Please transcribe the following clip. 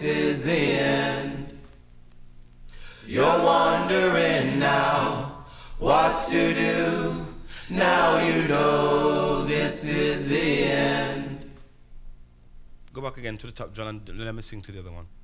is the end. You're wondering now what to do. Now you know this is the end. Go back again to the top, John, and let me sing to the other one.